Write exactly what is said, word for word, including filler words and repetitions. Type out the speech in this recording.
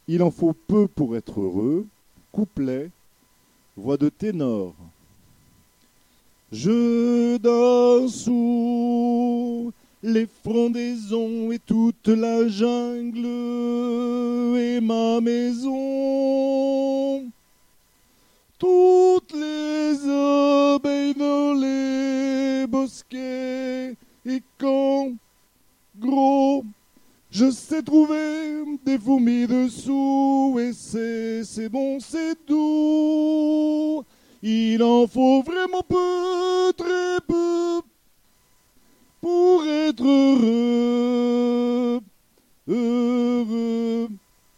Il en faut peu pour être heureux. Couplet, voix de ténor. Je dors sous les frondaisons et toute la jungle est ma maison. Toutes les abeilles dans les bosquets et quand, gros, je sais trouver des fourmis dessous et c'est, c'est bon, c'est doux. Il en faut vraiment peu, très peu, pour être heureux.